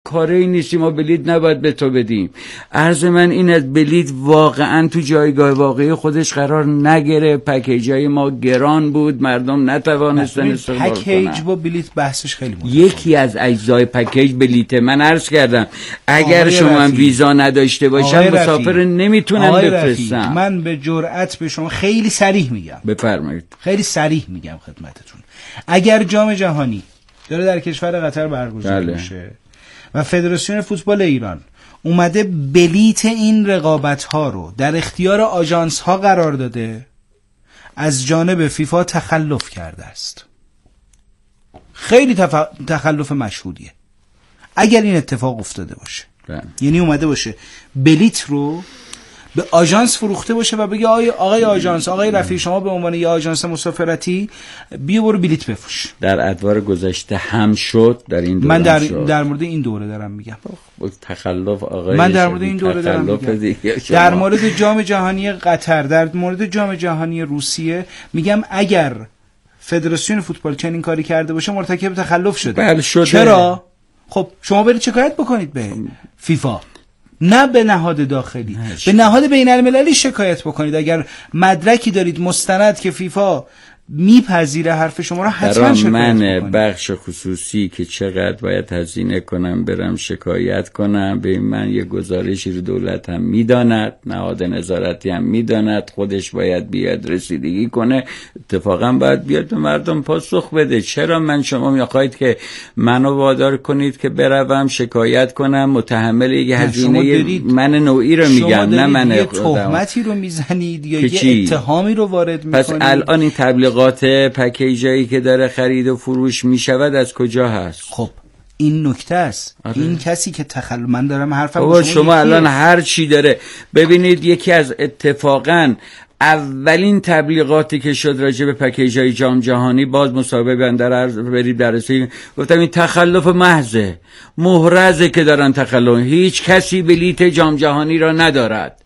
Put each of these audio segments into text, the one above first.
کاری نیستی، ما بلیت نباید به تو بدیم. عرض من این از بلیت واقعا تو جایگاه واقعی خودش قرار نگیره. پکیجای ما گران بود، مردم نتوانستن استفاده کنن. پکیج با بلیت بحثش خیلی مهمه. یکی از اجزای پکیج بلیت. من عرض کردم اگر شما ویزا نداشته باشم مسافر نمیتونم بفرستم. من به جرئت به شما خیلی صریح میگم، بفرمایید. خیلی صریح میگم خدمتتون، اگر جام جهانی داره در کشور قطر برگزار میشه و فدراسیون فوتبال ایران اومده بلیت این رقابت ها رو در اختیار آژانس ها قرار داده، از جانب فیفا تخلف کرده است. خیلی تخلف مشهودیه. اگر این اتفاق افتاده باشه یعنی اومده باشه بلیت رو به آژانس فروخته باشه و بگه آقای آژانس، آقای رفیع، شما به عنوان یه آژانس مسافرتی بیا برو بلیت بفروش. در ادوار گذشته هم شد، در این دوره من در مورد این دوره دارم میگم. تخلف آقای من در مورد این دوره دارم میگم. در مورد جام جهانی قطر، در مورد جام جهانی روسیه میگم اگر فدراسیون فوتبال چنین کاری کرده باشه مرتکب تخلف شده. بله شده. چرا؟ خب شما برید شکایت بکنید به فیفا، نه به نهاد داخلی، به نهاد بین المللی شکایت بکنید. اگر مدرکی دارید مستند که فیفا میپذیره حرف شما را حتما شکایت من بکنید. بخش خصوصی که چقدر باید هزینه کنم برم شکایت کنم، به من یه گزارشی رو دولت هم میداند، نهاد نظارتی هم میداند، خودش باید بیاد رسیدگی کنه، اتفاقا باید بیاد به مردم پاسخ بده. چرا من شما میخواید که منو وادار کنید که بروم شکایت کنم، متحمل یه هزینه من نوعی رو میگم، نه من یه تهمتی رو میزنید یا یه اتهامی رو وارد میکنید. پس الان این تبلیغات پکیجایی که داره خرید و فروش میشود از کجا هست؟ خب این نکته است. این کسی که من دارم حرفم شما الان هر چی داره ببینید. یکی از اتفاقا اولین تبلیغاتی که شد راجع به پکیجای جام جهانی، باز مسابقه بندر برید درسی، گفتم این تخلف محضه، محرزه که دارن تخلف. هیچ کسی بلیت جام جهانی را ندارد.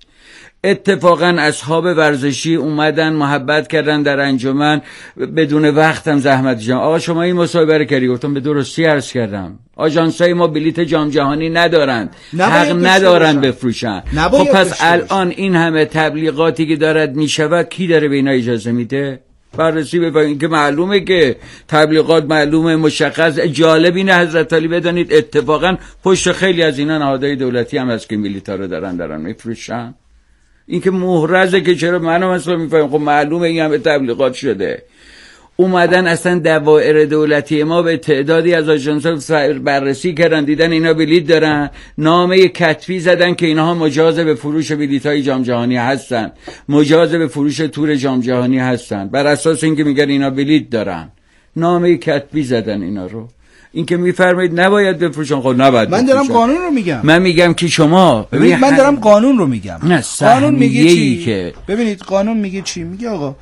اتفاقا اصحاب ورزشی اومدن محبت کردن در انجمن، بدون وقتم زحمت جان آقا شما این مسابقه کردی. گفتم به درستی عرض کردم آژانس‌های ما بلیت جام جهانی ندارند، حق ندارن بفروشن. خب پس الان این همه تبلیغاتی که دارد میشود کی داره به اینا اجازه میده؟ بررسی ببینید که معلومه که تبلیغات معلومه مشخص. جالب اینه حضرت علی بدانید اتفاقا پشت خیلی از اینا نهادهای دولتی هم هست که بلیط‌ها رو دارن میفروشن. این که محرزه که چرا منو مثلا میفهمم. خب معلومه این همه تبلیغات شده. اومدن اصلا دوائر دولتی ما به تعدادی از آژانس‌ها بررسی کردن، دیدن اینا بلیط دارن، نامه کتبی زدن که اینها مجاز به فروش بلیط‌های جام جهانی هستن، مجاز به فروش تور جام جهانی هستن. بر اساس اینکه میگن اینا بلیط دارن نامه کتبی زدن اینا رو. این که میفرمایید نباید بفروشن، خب نباید. من دارم قانون رو میگم. من میگم که شما ببینید من دارم قانون رو میگم. قانون میگه چی؟ که ببینید قانون میگه چی؟ میگه آقا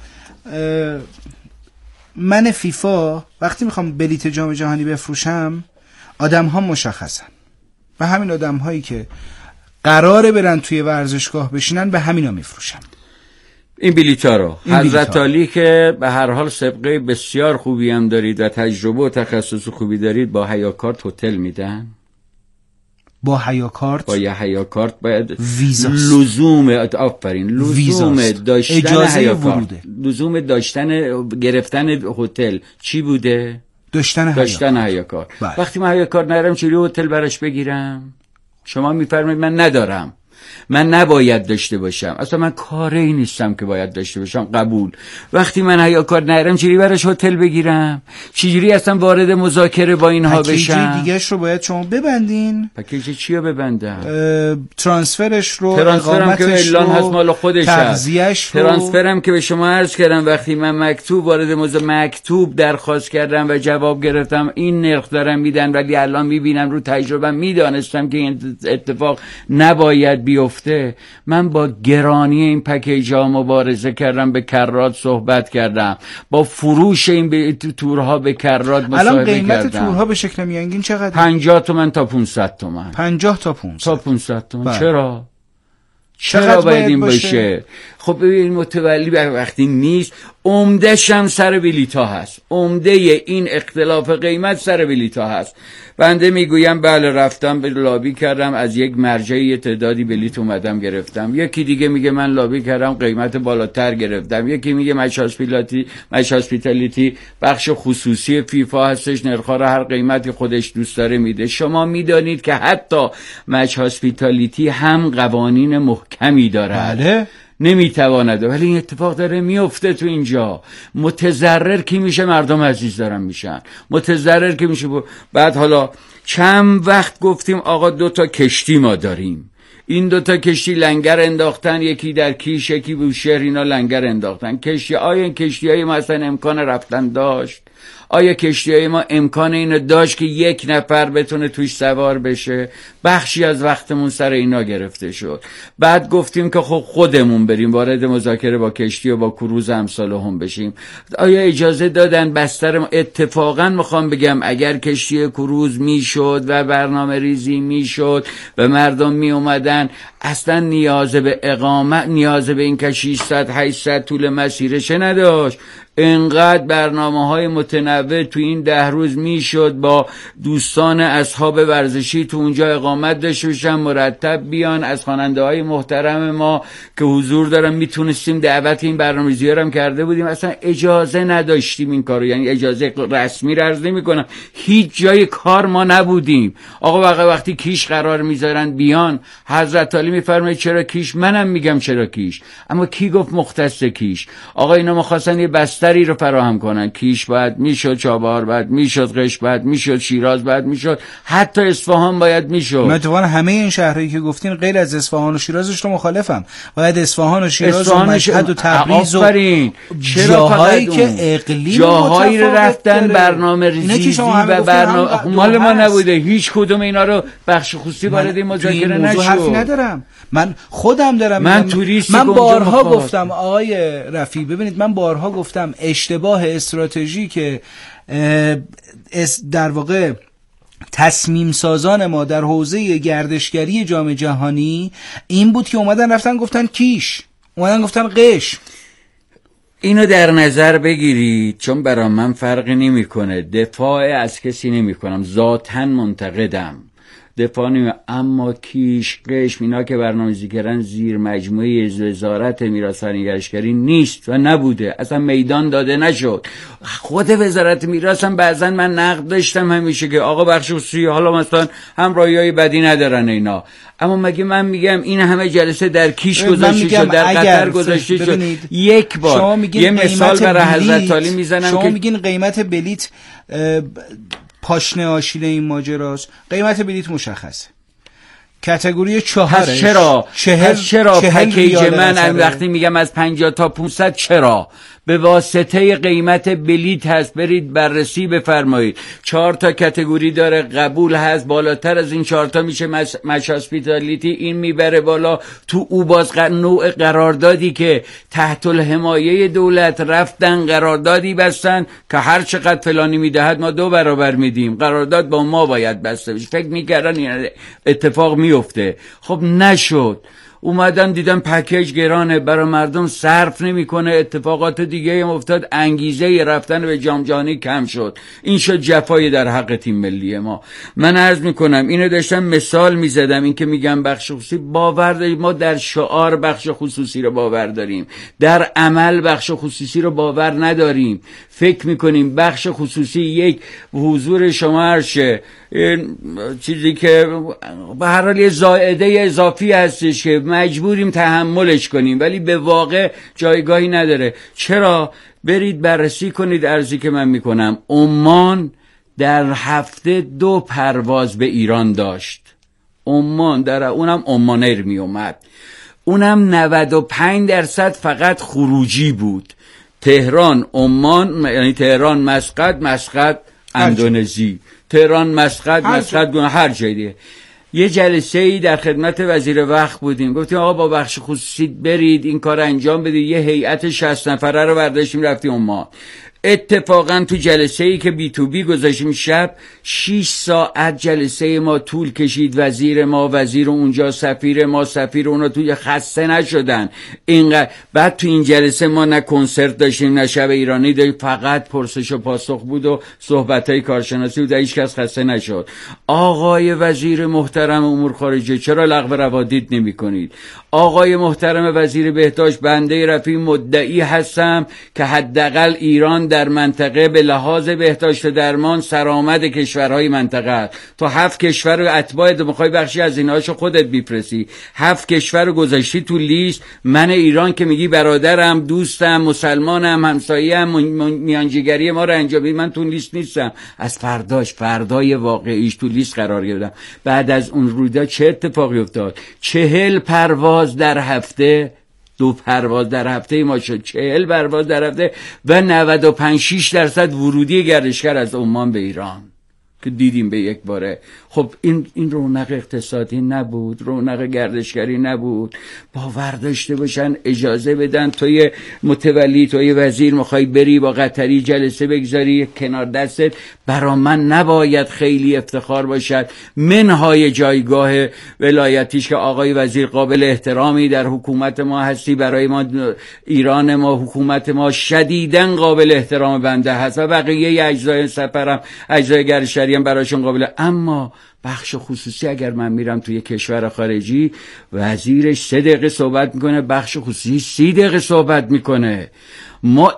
من فیفا وقتی میخوام بلیت جام جهانی بفروشم آدم‌ها مشخصن و همین آدم‌هایی که قراره برن توی ورزشگاه بشینن به همینا میفروشم این بلیط‌ها رو. حضرت علی که به هر حال سابقه بسیار خوبی هم دارید و تجربه و تخصص خوبی دارید، با هیاکارت هتل میدن. با هیاکارت، با یه هیاکارت باید ویزاست. لزوم داشتن اجازه هیاکارت، وروده. لزوم داشتن گرفتن هتل چی بوده؟ داشتن هیاکارت. وقتی من هیاکارت ندارم چجوری هتل براش بگیرم؟ شما میفرمایید من ندارم، من نباید داشته باشم، اصلا من کاری نیستم که باید داشته باشم، قبول. وقتی من هیاکارت ندارم چجوری براش هتل بگیرم؟ چجوری اصلا وارد مذاکره با اینها بشم؟ پکیج دیگه‌اش رو باید شما ببندین. پکیج چی رو ببندم؟ ترانسفرش رو، اقامتش که اعلان هست مال خودش هست. ترانسفرم که به شما عرض کردم وقتی من مکتوب وارد مکتوب درخواست کردم و جواب گرفتم این نرخ دارم میدن، ولی الان میبینم رو تجربه میدانستم که این اتفاق نباید بیفته. من با گرانی این پکیج‌ها مبارزه کردم، به کرات صحبت کردم، با فروش این تورها به کرات مصاحبه کردم. الان قیمت تورها به شکل میانگین چقدر؟ 50 تومن تا 500 تومن. 50 تا 500 تومن. چرا باید این باشه؟ خب ببین متولی وقتی نیست عمده‌ش هم سر بلیط‌ها هست. عمده این اختلاف قیمت سر بلیط‌ها هست. بنده میگویم بله رفتم به لابی کردم، از یک مرجعی تعدادی بلیط اومدم گرفتم. یکی دیگه میگه من لابی کردم قیمت بالاتر گرفتم. یکی میگه مچ هاسپیتالیتی بخش خصوصی فیفا هستش، نرخ‌ها رو هر قیمتی خودش دوست داره میده. شما میدانید که حتی مچ هاسپیتالیتی هم قوانین محکمی داره. بله نمیتواند، ولی این اتفاق داره میفته تو اینجا. متضرر کی میشه؟ مردم عزیز دارن میشن متضرر کی میشه. بعد حالا چند وقت گفتیم آقا 2 تا کشتی ما داریم، این 2 تا کشتی لنگر انداختن، یکی در کیش یکی بوشهر، اینا لنگر انداختن. کشتی آیا این کشتی‌های ما اصلا امکان رفتن داشت؟ آیا کشتی‌های ما امکان اینو داشت که یک نفر بتونه توش سوار بشه؟ بخشی از وقتمون سر اینا گرفته شد. بعد گفتیم که خب خودمون بریم وارد مذاکره با کشتی و با کروز امثال هم بشیم. آیا اجازه دادن بستر ما؟ اتفاقا میخوام بگم اگر کشتی کروز میشد و برنامه ریزی میشد و مردم می اومدن، اصلا نیاز به اقامت، نیاز به این که 600 800 طول مسیرش نداشت. انقدر برنامه‌های متنوع تو این 10 روز میشد با دوستان اصحاب ورزشی تو اونجا اقامت داشته باشن، مرتب بیان. از خواننده‌های محترم ما که حضور دارن میتونستیم دعوت این برنامه‌ریزی‌ها رو هم کرده بودیم. اصلا اجازه نداشتیم این کارو، یعنی اجازه رسمی رو عرض نمی‌کنم، هیچ جای کار ما نبودیم. آقا وقتی کیش قرار میذارن بیان، حضرت علی میفرماید چرا کیش؟ منم میگم چرا کیش، اما کی گفت مختص کیش؟ آقا اینا می‌خواستن یه بستری رو فراهم کنن. کیش بعد میشد، چابهار بعد میشد، قش بعد میشد، شیراز بعد میشد، حتی اصفهان باید میشد. من همه این شهرهایی که گفتین غیر از اصفهان و شیرازش رو مخالفم. باید اصفهان و شیراز و مشهد و تبریز و جاهایی که اقلیم جاهایی رو رفتن برنامه ریزی و برنامه مال ما نبوده. هیچ کدوم اینا رو بخش خصوصی وارد این مذاکره نشد. حرفی ندارم، من خودم دارم. من بارها گفتم آقای رفیع، ببینید من بارها گفتم اشتباه استراتژی که در واقع تصمیم سازان ما در حوزه گردشگری جام جهانی این بود که اومدن رفتن گفتن کیش، اومدن گفتن قش. اینو در نظر بگیرید، چون برای من فرقی نمیکنه، دفاع از کسی نمیکنم، ذاتاً منتقدم، دفاع نمی، اما کیش قشم اینا که برنامه‌ریزی کردن زیر مجموعه وزارت میراث و نگهداری نیست و نبوده، اصلا میدان داده نشد. خود وزارت میراث هم بعضا من نقد داشتم همیشه که آقا بخش خصوصی حالا مثلا هم رایه‌ای بدی ندارن اینا، اما مگه من میگم این همه جلسه در کیش گذاشته شد، در قطر گذاشته شد؟ یک بار یه مثال برای حضرت علی میزنم شما که میگین قیمت بلیت پاشنه آشیل این ماجراست. قیمت بلیت مشخصه، کاتگوری 4 چرا پکیج من وقتی میگم از 50 تا 500 چرا به واسطه قیمت بلیت هست. برید بررسی بفرمایید. 4 تا کاتگوری داره، قبول هست، بالاتر از این 4 تا میشه مچ هاسپیتالیتی، این میبره بالا. تو او باز نوع قراردادی که تحت الحمایه دولت رفتن قراردادی بستن که هر چقدر فلانی میدهد ما 2 برابر میدیم، قرارداد با ما باید بسته بشه. فکر میکردن این اتفاق میفته، خب نشد. اومدن دیدن پکیج گرانه، برای مردم صرف نمیکنه، اتفاقات دیگه هم افتاد، انگیزه رفتن به جام جهانی کم شد. این شد جفای در حق تیم ملی ما. من عرض میکنم اینو داشتم مثال میزدم، این که میگم بخش خصوصی باور داریم، ما در شعار بخش خصوصی رو باور داریم، در عمل بخش خصوصی رو باور نداریم. فکر میکنیم بخش خصوصی یک حضور شما هرشه، چیزی که به هر حال یه زائده اضافی هستش که مجبوریم تحملش کنیم، ولی به واقع جایگاهی نداره. چرا؟ برید بررسی کنید. ارزی که من میکنم عمان در هفته 2 پرواز به ایران داشت. عمان در اونم عمانیر می اومد، اونم 95% فقط خروجی بود. تهران عمان، یعنی تهران مسقط اندونزی، تهران مسقط هر جای دیگه. یه جلسه‌ای در خدمت وزیر وقت بودیم، گفتیم آقا با بخش خصوصی برید این کار انجام بدید. یه هیئت 60 نفره رو برداشتیم رفتیم عمان. اتفاقا تو جلسه ای که بی تو بی گذاشتیم شب 6 ساعت جلسه ما طول کشید. وزیر ما وزیر اونجا، سفیر ما سفیر اونا، توی خسته نشدن اینقدر. بعد تو این جلسه ما نه کنسرت داشتیم نه شب ایرانی داشتیم، فقط پرسش و پاسخ بود و صحبتای کارشناسی بود، هیچ کس خسته نشد. آقای وزیر محترم امور خارجه چرا لغو روادید نمی کنید؟ آقای محترم وزیر بهداشت، بنده رفیع مدعی هستم که حداقل ایران در منطقه به لحاظ بهداشت درمان سرآمد کشورهای منطقه است. تو 7 کشور و اتباعت میخوای بخشی از اینهاشو خودت بیفرستی، 7 کشور رو گذاشتی تو لیست. من ایران که میگی برادرم، دوستم، مسلمانم، همسایه‌ام، میانجیگری ما رو انجام بدی، من تو لیست نیستم. از فردای واقعیش تو لیست قرار گرفتم. بعد از اون رویداد چه اتفاقی افتاد؟ 40 پرواز در هفته، 2 پرواز در هفته ما شد، 40 پرواز در هفته و 95-6% ورودی گردشگر از عمان به ایران که دیدیم به یک باره. خب این رونق اقتصادی نبود، رونق گردشگری نبود. باور داشته باشن، اجازه بدن توی متولی، توی وزیر میخوای بری با قطری جلسه بگذاری کنار دستت، برا من نباید خیلی افتخار باشد. منهای جایگاه ولایتیش که آقای وزیر قابل احترامی در حکومت ما هستی، برای ما ایران ما، حکومت ما شدیداً قابل احترام بنده هست و بقیه اجزای سفرم، اجزای گردشگری هم براشون قابله. اما بخش خصوصی اگر من میرم توی کشور خارجی، وزیرش 3 دقیقه صحبت میکنه، بخش خصوصی 30 دقیقه صحبت میکنه. ما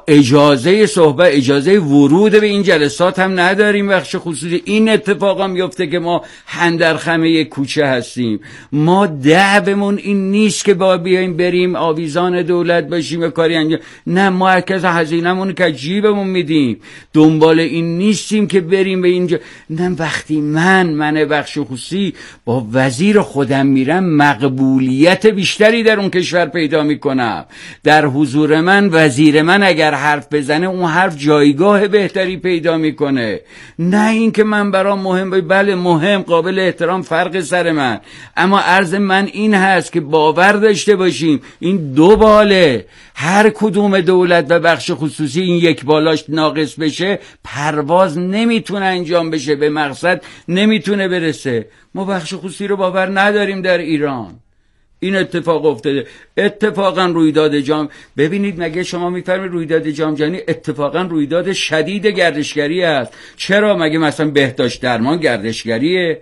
اجازه ورود به این جلسات هم نداریم. بخش خصوصی این اتفاقا میفته که ما هندرخمه یک کوچه هستیم. ما دعومون این نیست که با بیایم بریم آویزان دولت باشیم و کاری انجام، نه، ما هرکس هزینه‌مون که جیبمون میدیم، دنبال این نیستیم که بریم به اینجا. نه، وقتی من بخش خصوصی با وزیر خودم میرم، مقبولیت بیشتری در اون کشور پیدا میکنم. در حضور من وزیر من اگر حرف بزنه، اون حرف جایگاه بهتری پیدا میکنه. نه اینکه من برام مهم، بله مهم، قابل احترام، فرق سر من، اما عرض من این هست که باور داشته باشیم این 2 باله. هر کدوم دولت و بخش خصوصی این 1 بالاش ناقص بشه، پرواز نمیتونه انجام بشه، به مقصد نمیتونه برسه. ما بخش خصوصی رو باور نداریم در ایران. این اتفاق افتاده. اتفاقا رویداد ببینید، مگه شما میفرمایید رویداد جام جهانی اتفاقا رویداد شدید گردشگری است؟ چرا؟ مگه مثلا بهداشت درمان گردشگریه؟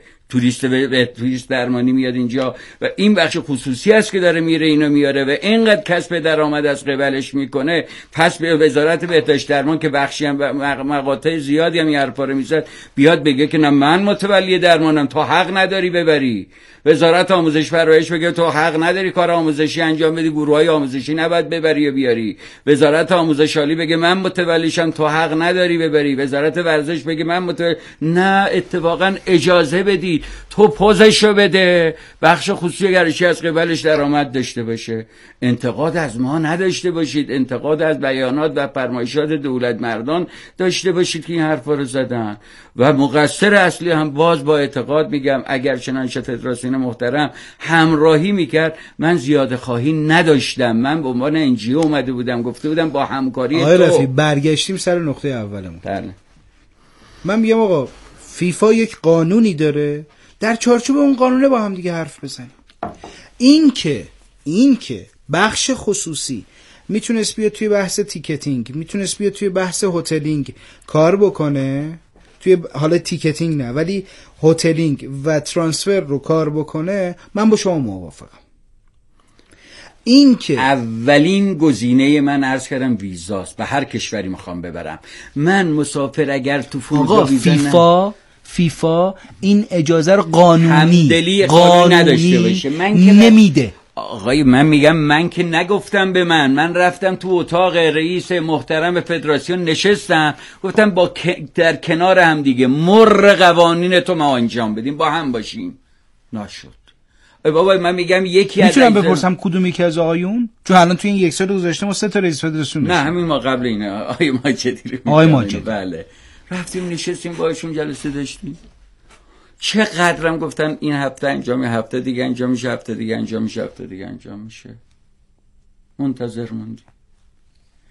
توریست درمانی میاد اینجا و این بخش خصوصی است که داره میره اینو میاره و اینقدر کسب درآمد از قبلش میکنه. پس به وزارت بهداشت درمان که بخشی هم مقاطع زیادی هم این حرفا رو میزد، بیاد بگه که نه، من متولی درمانم، تو حق نداری ببری. وزارت آموزش پرورش بگه تو حق نداری کار آموزشی انجام بدی، گروهای آموزشی نباید ببری و بیاری. وزارت آموزش عالی بگه من متولیشم، تو حق نداری ببری. وزارت ورزش بگه من نه، اتفاقا اجازه بدید، تو پوزشو بده، بخش خصوصی گردشگری از قبلش درآمد داشته باشه. انتقاد از ما نداشته باشید، انتقاد از بیانات و فرمایشات دولت مردان داشته باشید که این حرفا رو زدن. و مقصر اصلی هم باز با اعتقاد میگم، اگر چنانچه فدراسیون محترم همراهی میکرد، من زیاده خواهی نداشتم. من به عنوان انجیو اومده بودم، گفته بودم با همکاری آقای رفیع برگشتیم سر نقطه اولمون. بله. من میگم آقا فیفا یک قانونی داره، در چارچوب اون قانونه با هم دیگه حرف بزنیم. این که بخش خصوصی میتونست بیاد توی بحث تیکتینگ، میتونست بیاد توی بحث هتلینگ کار بکنه، توی حالا تیکتینگ نه ولی هتلینگ و ترانسفر رو کار بکنه، من با شما موافقم. این که اولین گزینه من عرض کردم ویزاست، به هر کشوری میخوام ببرم من مسافر. اگر to آقا فیفا این اجازه رو قانونی نداشته باشه، من که نمیده. آقای من میگم، من که نگفتم به من رفتم تو اتاق رئیس محترم فدراسیون نشستم، گفتم در کنار هم دیگه مر قوانین تو ما انجام بدیم، با هم باشیم. نشد. بابا من میگم یکی از میتونم بپرسم کدوم یکی از آقایون؟ چون الان تو این 1 سال گذشته ما 3 تا رئیس فدراسیون نه همین ما قبل اینه آقای ماجدی بله رفتیم نشستیم باهاشون جلسه داشتیم. چقدرم گفتن این هفته انجام، هفته دیگه انجام میشه، هفته دیگه انجام میشه، هفته دیگه انجام میشه. منتظر موندیم.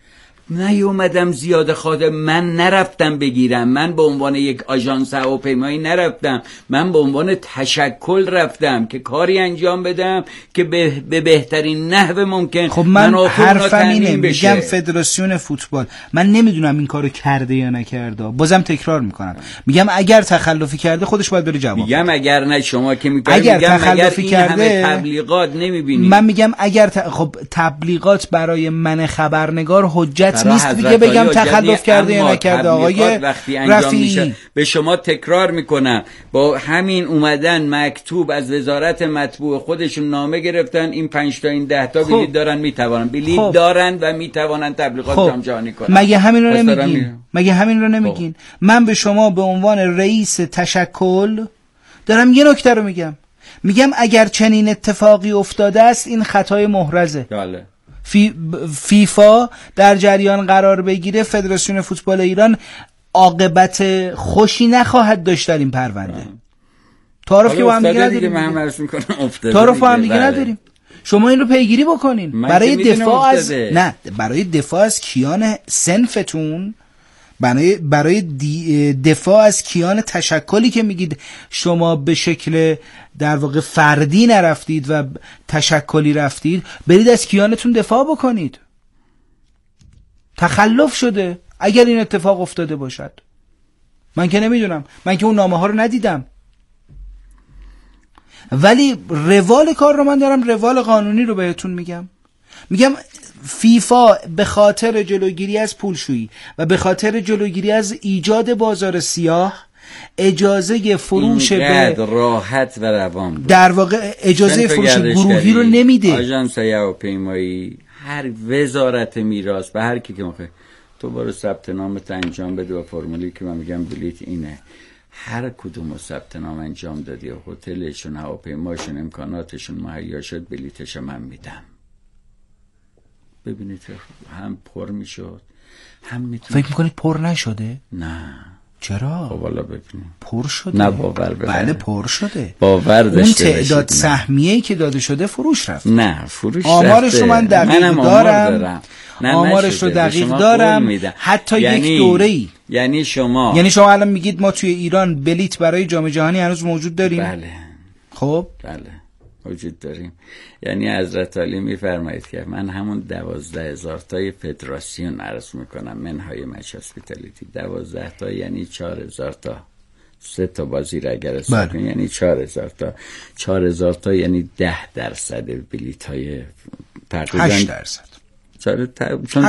نیومدم زیاد خاطر، من نرفتم بگیرم، من به عنوان یک آژانس هواپیمایی نرفتم، من به عنوان تشکل رفتم که کاری انجام بدم که به بهترین نحو ممکن. خب من حرفم اینه، میگم فدراسیون فوتبال، من نمیدونم این کارو کرده یا نکرده، بازم تکرار میکنم، میگم اگر تخلفی کرده خودش باید بره جواب. میگم اگر نه، شما که میگم اگر تخلفی کرده تبلیغات نمیبینید. من میگم اگر خب تبلیغات برای من خبرنگار حجت نیست دیگه بگم تخلف کرده یا نکرده. آقای رفیعی به شما تکرار میکنم، با همین اومدن مکتوب از وزارت مطبوع خودشون نامه گرفتن، این 5 تا این 10 تا بلیط دارن، میتوانن بلیط دارن و میتوانن تبلیغات جام جهانی کنن. مگه همین رو نمیگین؟ من به شما به عنوان رئیس تشکل دارم یه نکته رو میگم اگر چنین اتفاقی افتاده است این خطای محرزه. بله. فیفا در جریان قرار بگیره، فدراسیون فوتبال ایران عاقبت خوشی نخواهد داشت در این پرونده. تعارف که با هم دیگه نداریم، تعارف با هم دیگه نداریم. شما این رو پیگیری بکنین برای دفاع از کیان صنفتون، برای دفاع از کیان تشکلی که میگید شما به شکل در واقع فردی نرفتید و تشکلی رفتید، برید از کیانتون دفاع بکنید. تخلف شده اگر این اتفاق افتاده باشد. من که نمیدونم، من که اون نامه ها رو ندیدم، ولی روال کار رو من دارم، روال قانونی رو بهتون میگم فیفا به خاطر جلوگیری از پولشویی و به خاطر جلوگیری از ایجاد بازار سیاه اجازه فروش به راحت و روان بود. در واقع اجازه فروش گروهی رو نمیده. آژانس هواپیمایی، هر وزارت میراث، به هر کی که میخواد تو برو ثبت نامت انجام بده و فرمولی که من میگم بلیت اینه، هر کدوم ثبت نام انجام دادی و هتلشون، هواپیماشون، امکاناتشون مهیا شد، بلیتش من میدم. ببینید هم پر میشد، هم میتونه. فکر میکنید پر نشده؟ نه. چرا؟ خب والا ببینید پر شده. نه باور ببینید. بله پر شده. باور داشته اون تعداد سهمیه‌ای که داده شده فروش رفت. نه فروش آمارش رو من دقیق دارم. آمارش رو دقیق دارم. حتی یک دوره‌ای. یعنی شما الان میگید ما توی ایران بلیت برای جام جهانی هنوز موجود داریم؟ بله. خب بله موجود داریم. یعنی حضرت علی میفرمایید که من همون 12,000 تای فدراسیون عرض میکنم منهای مچ هاسپیتالیتی، 12 تا یعنی 4,000 تا، 3 تا بازی را اگر حساب کنیم یعنی 4,000 تا، 4,000 تا یعنی 10% بلیط های تقریبا 8%. چون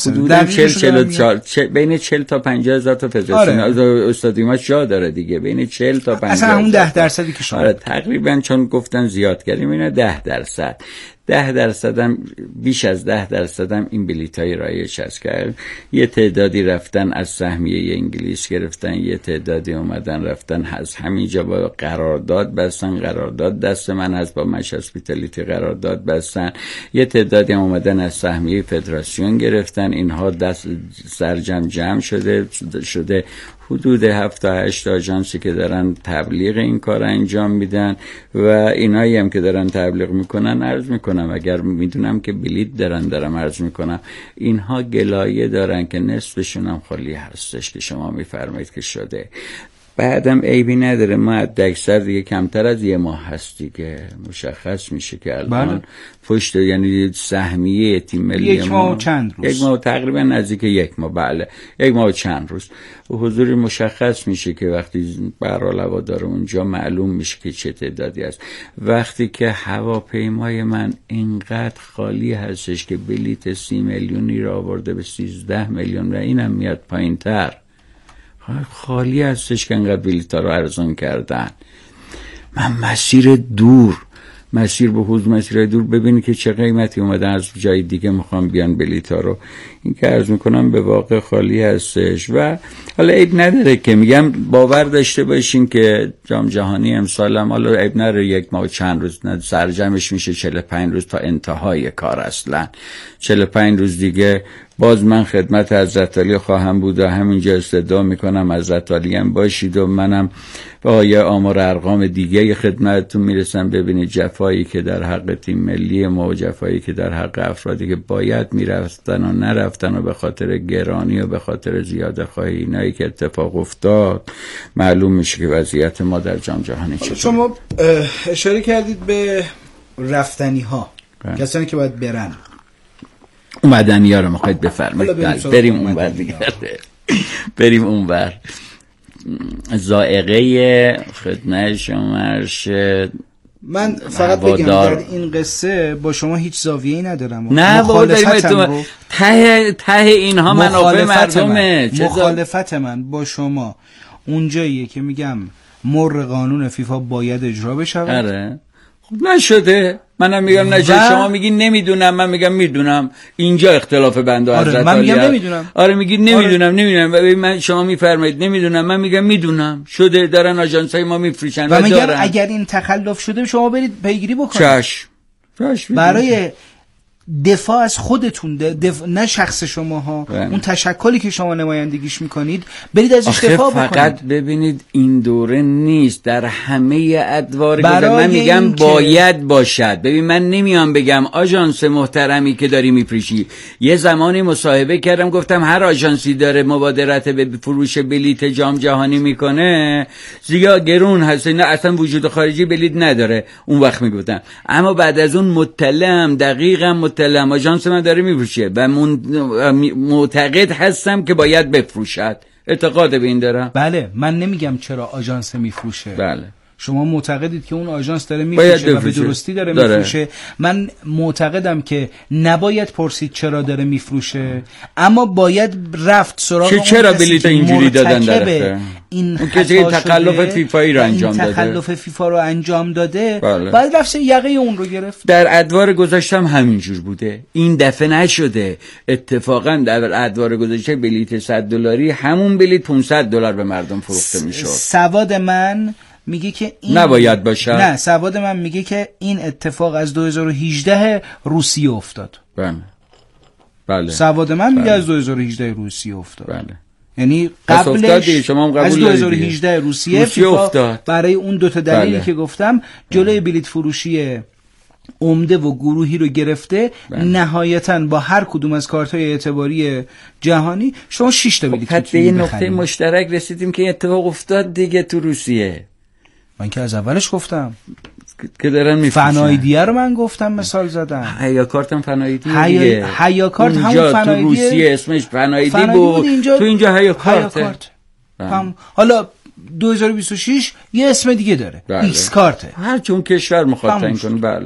8% بین 40 تا 50,000 تا فدراسیون استادیومش جا داره دیگه، بین 40 تا 50,000 اصلا همون 10% که شما تقریبا چون گفتن زیادگری میونه 10%. 10% هم بیش از 10% هم این بلیطای رایج هست که یه تعدادی رفتن از سهمیه انگلیس گرفتن، یه تعدادی اومدن رفتن از همینجا با قرارداد بستن، قرارداد دست من هست با مچ هاسپیتالیتی قرارداد بستن، یه تعدادی هم اومدن از سهمیه فدراسیون گرفتن. اینها دست سرجم جمع شده حدود 7 تا 8 آژانسی که دارن تبلیغ این کار انجام میدن و اینایی هم که دارن تبلیغ میکنن عرض میکنم اگر میدونم که بلیط دارم عرض میکنم اینها گلایه دارن که نصفشون هم خالی هستش که شما میفرمایید که شده. بعدم عیبی نداره، ما اکثر دیگه کمتر از یه ماه هست دیگه مشخص میشه که الان پشت یعنی سهمیه تیم ملی 1 ماه و چند روز، 1 ماه تقریبا نزدیک 1 ماه، بله 1 ماه و چند روز و حضوری مشخص میشه که وقتی برای هوادار اونجا معلوم میشه که چه تعدادی است. وقتی که هواپیمای من اینقدر خالی هستش که بلیت 30 میلیونی را آورده به 13 میلیون و اینم میاد پایین‌تر، خالی هستش که انقدر بلیط‌ها رو ارزان کردن. من مسیر به حوض مسیر دور ببینید که چه قیمتی اومده از جای دیگه میخوام بیان بلیط‌ها رو، این که عرض میکنم به واقع خالی هستش. و حالا عیب نداره که میگم باور داشته باشین که جام جهانی امسال هم حالا عیب نداره 1 ماه و چند روز سرجمش میشه 45 روز تا انتهای کار، اصلا 45 روز دیگه باز من خدمت حضرت علی خواهم بود و همینجا استدعا میکنم حضرت علی هم باشید و منم با یه آمار ارقام دیگه خدمتتون میرسم. ببینید جفایی که در حق تیم ملی ما و جفایی که در حق افرادی که باید میرفتن و نرفتن و به خاطر گرانی و به خاطر زیاده خواهی اینایی که اتفاق افتاد، معلوم میشه که وضعیت ما در جام جهانی چطوره. شما اشاره کردید به رفتنی ها، کسانی که باید برن، مدنی ها رو میخواید بفرمایید. بریم اونور دیگه. بریم اونور. ذائقه خدمت شما شد. من فقط بگم در این قصه با شما هیچ زاویه‌ای ندارم. نه ته اینها منافع مردمه. مخالفت من با شما اونجاییه که میگم مر قانون فیفا باید اجرا بشه. آره خب نشده. منم میگم نشده. شما میگین نمیدونم، من میگم میدونم. اینجا اختلاف بنده حضرت علی. من میگم نمیدونم. آره میگید نمیدونم. من شما میفرمایید نمیدونم، من میگم میدونم. شده دارن آژانس‌های ما میفروشن و میگم اگر این تخلف شده شما برید پیگیری بکنید. چش برای دفاع از خودتون، نه شخص شماها، اون تشکلی که شما نمایندگیش میکنید برید ازش دفاع بکنید. فقط ببینید این دوره نیست، در همه ادوار من میگم باید باشد. ببین من نمیام بگم آژانس محترمی که داری میفروشی. یه زمانی مصاحبه کردم گفتم هر آژانسی داره مبادرت به فروش بلیت جام جهانی میکنه زیاد گرون هست، نه اصلا وجود خارجی بلیت نداره. اون وقت میگفتم، اما بعد از اون مطلعم دقیقاً آژانس من داره میفروشه و معتقد هستم که باید بفروشد. اعتقاد به این دارم. بله من نمیگم چرا آژانس میفروشه. بله شما معتقدید که اون آژانس داره میفروشه و به درستی داره میفروشه. من معتقدم که نباید پرسید چرا داره میفروشه، اما باید رفت سراغ اون چرا بلیط اینجوری دادن درسته. این کسی تخلف فیفایی رو انجام داده، تخلف فیفا رو انجام داده. باید رفت یقه اون رو گرفت. در ادوار گذشتم همینجور بوده، این دفعه نشده. اتفاقا در ادوار گذشته بلیط $100 همون بلیط $500 به مردم فروخته میشد. سواد من میگه که این نباید باشه. نه، سواد من میگه که این اتفاق از 2018 روسیه افتاد. بله. سواد من میگه از 2018 روسیه افتاد. بله. یعنی قبلش از 2018 روسیه افتاد. برای اون دوتا دلیلی که گفتم جلوی بلیط فروشی عمده و گروهی رو گرفته. نهایتاً با هر کدوم از کارت‌های اعتباری جهانی شما 6 تا بلیط حتی یه نقطه مشترک رسیدیم که اتفاق افتاد دیگه تو روسیه. من که از اولش گفتم که دارن میفروشن. فنایدیه رو من گفتم مثال زدم. هیا کارت هم فنایدیه دیگه. هیا کارت همون فنایدیه. تو روسیه اسمش فنایدی بود. تو اینجا هیا کارت. حالا 2026 یه اسم دیگه داره. ایکس کارته. هر چون کشور میخواد تعیین کنه. بله.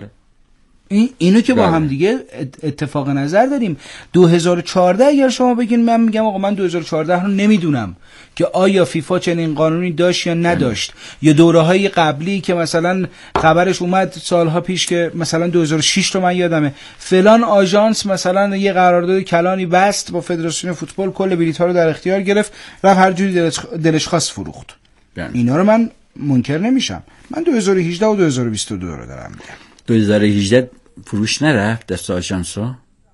اینو که با هم دیگه اتفاق نظر داریم. 2014 اگر شما بگین، من میگم آقا من 2014 رو نمیدونم که آیا فیفا چنین قانونی داشت یا نداشت، یا دوره‌های قبلی که مثلا خبرش اومد سالها پیش که مثلا 2006 رو من یادمه فلان آژانس مثلا یه قرارداد کلانی بست با فدراسیون فوتبال، کل بلیط‌ها رو در اختیار گرفت، رفت هر جوری دلش خواست فروخت. اینا رو من منکر نمیشم. من 2018 و 2022 رو دارم میگم. 2018 فروش نرفت دست آژانس‌ها.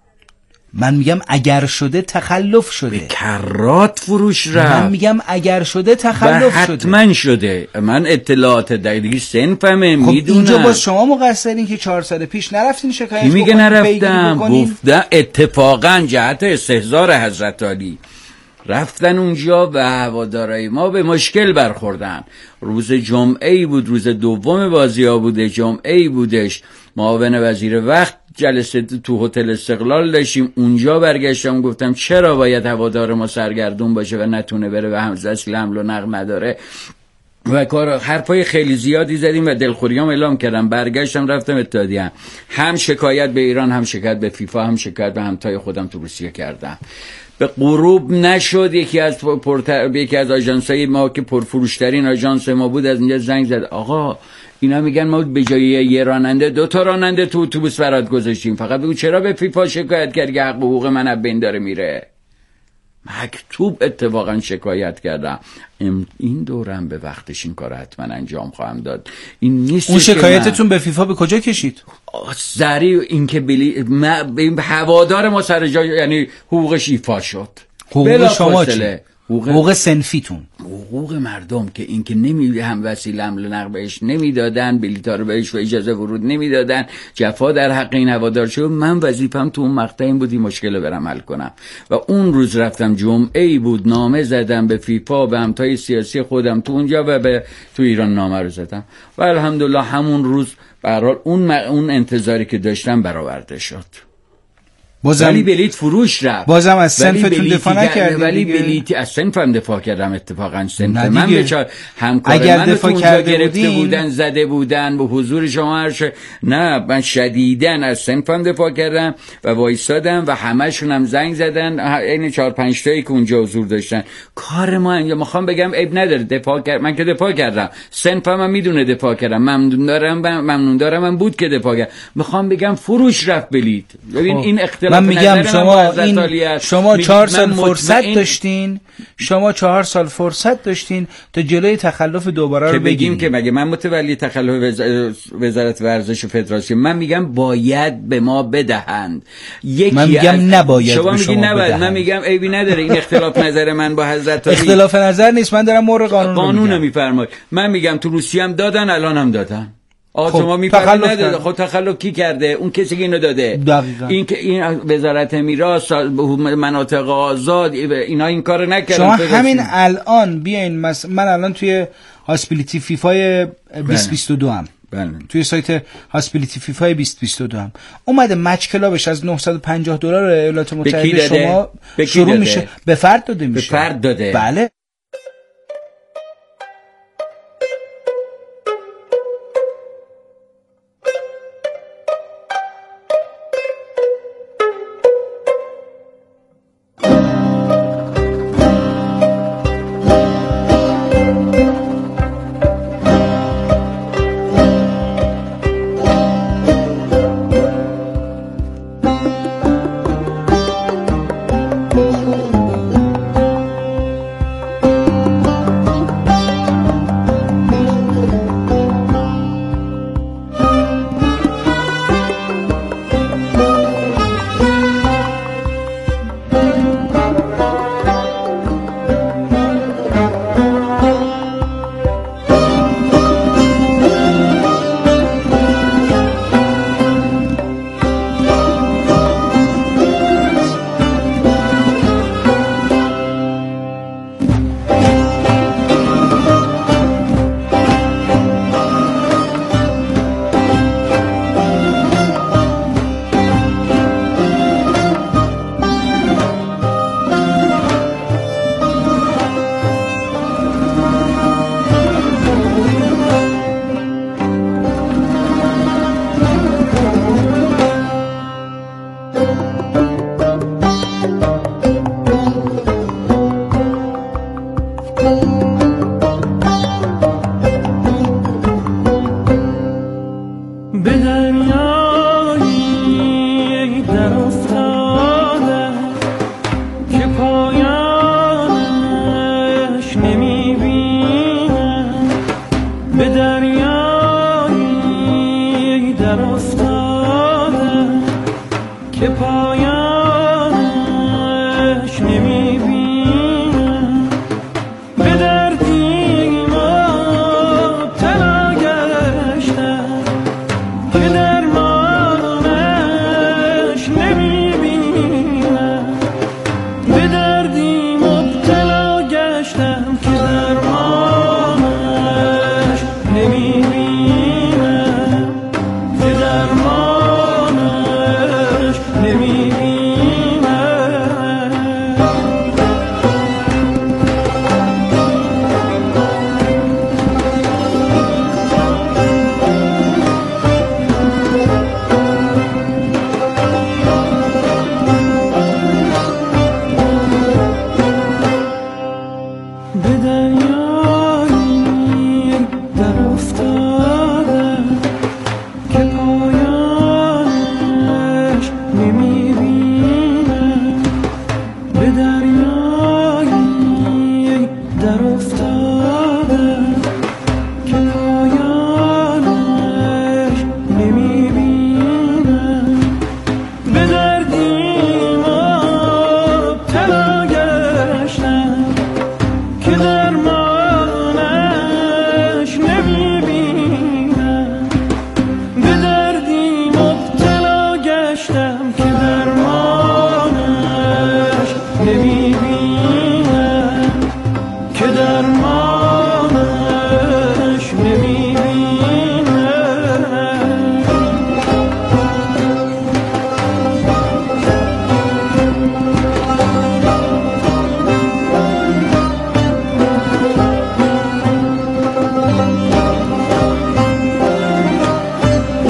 من میگم اگر شده تخلف شده. به کرات فروش رفت. من میگم اگر شده تخلف شده. حتما شده. من اطلاعات دقیقی سنفمه خب میدونم. اینجا باز شما مقصرین که 4 سال پیش نرفتین شکایت بکنید. میگه نرفتم. گفتم اتفاقا جهت استحضار حضرت علی رفتن اونجا و هوادارای ما به مشکل برخوردن. روز جمعه‌ای بود، روز دوم بازی‌ها بوده، جمعه‌ای بودش. معاون وزیر وقت جلسه تو هتل استقلال داشتیم، اونجا برگشتم گفتم چرا باید هوادار ما سرگردون باشه و نتونه بره و همزه حمل و نقل نداره و کار حرفای خیلی زیادی زدیم و دلخوریام اعلام کردم. برگشتم رفتم اتحادیه، هم شکایت به ایران، هم شکایت به فیفا، هم شکایت به همتای خودم تو روسیه کردم. به غروب نشد یکی از آژانس‌های ما که پرفروشترین آژانس ما بود از اینجا زنگ زد، آقا اینا میگن ما به جای یه راننده 2 تا راننده تو اتوبوس برات گذاشتیم، فقط بگو چرا به فیفا شکایت کردی که حقوق من از بین داره میره. مکتوب اتفاقا شکایت کردم. این دورم به وقتش این کار حتما انجام خواهم داد. این نیست. اون شکایتتون به فیفا به کجا کشید؟ سریع این که هوادار ما سر جا، یعنی حقوقش ایفا شد. حقوق شما چی؟ حقوق صنفیتون، حقوق مردم که این که هم وسیله حمل و نقل بهش نمیدادن، بلیطا رو بهش و اجازه ورود نمیدادن، جفا در حق این هوادار شد. من وظیفم تو اون مقطع این بود این مشکل رو برم حل کنم و اون روز رفتم، جمعه‌ای بود، نامه زدم به فیفا، به همتای سیاسی خودم تو اونجا و تو ایران نامه رو زدم و الحمدلله همون روز به هر حال اون انتظاری که داشتم برآورده شد. ولی بلیت فروش رفت. بازم از صنفتون دفاع نکردید. ولی بلیتی از صنفم دفاع کردم. اتفاقا صنف من به همکار من دفاع گرفته بودن، زده بودن به حضور شما نه، من شدیدن از صنفم دفاع کردم و وایسادم و همشون هم زنگ زدن، این 4-5 تایی که اونجا حضور داشتن. کار ما یا میخوام بگم عیب نداره دفاع کرد، من که دفاع کردم، صنفم هم میدونه دفاع کردم، ممنون دارم من بود که دفاع کرد. میخوام بگم فروش رفت بلیت. ببین این من میگم شما 4 سال فرصت داشتین، شما 4 سال فرصت داشتین تا جلوی تخلف دوباره رو بگیم که مگه من متولی تخلف وزارت ورزش و فدراسیون؟ من میگم باید به ما بدهند. من میگم نباید. شما میگی نباید، من میگم عیبی نداره. این اختلاف نظر من با حضرت علی اختلاف نظر نیست، من دارم مورد قانون میفرماید. من میگم تو روسیه هم دادن، الان هم دادن. شما میفهمید نداده. خود تخلف کی کرده؟ اون کسی که اینو داده. دقیقاً. این که این وزارت میراث، مناطق آزاد، اینا این کارو نکردن. شما همین الان بیاین من الان توی هاسپیلیتی فیفای 2022 ام. بله. توی سایت هاسپیلیتی فیفای 2022 هم اومده مچ کلابش از $950 ایالات متحده شما شروع میشه، به فرد داده میشه. به فرد داده. بله. در افتاده که پایان